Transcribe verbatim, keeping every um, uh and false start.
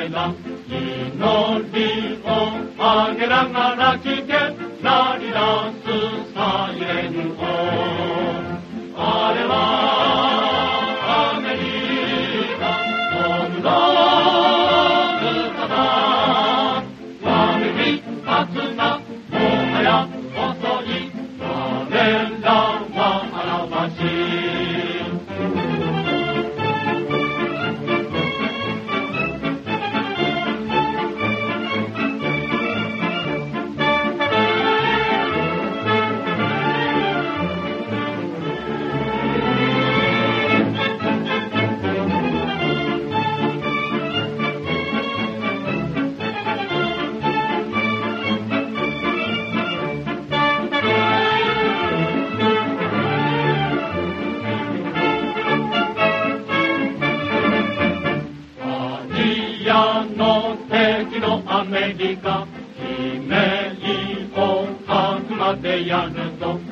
れだ。祈りをあげながら聞け、鳴り出すサイレン音。あれはアメリカ本土の歌だ。わめき立つな、もはや遅い、我らは表し。の敵のアメリカ、悲鳴を吐くまでやると